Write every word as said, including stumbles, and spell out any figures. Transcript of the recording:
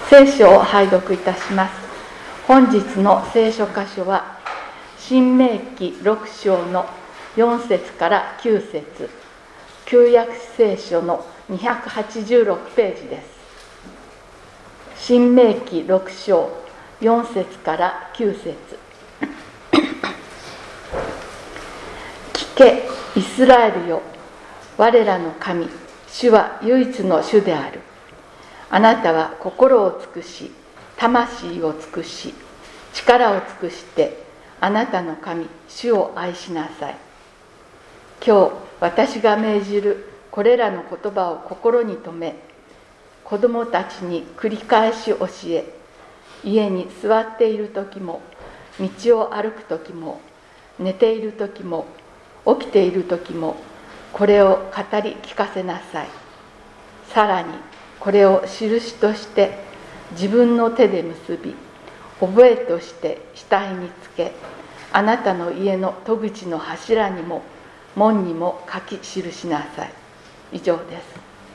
聖書を拝読いたします。本日の聖書箇所は新明記ろく章のよん節からきゅう節、旧約聖書のにひゃくはちじゅうろくページです。新明記ろく章よん節からきゅう節。聞け、イスラエルよ、我らの神、主は唯一の主である。あなたは心を尽くし、魂を尽くし、力を尽くして、あなたの神、主を愛しなさい。今日、私が命じるこれらの言葉を心に留め、子供たちに繰り返し教え、家に座っている時も、道を歩く時も、寝ている時も、起きている時も、これを語り聞かせなさい。さらに、これを印として自分の手で結び、覚えとして額につけ、あなたの家の戸口の柱にも門にも書き記しなさい。以上です。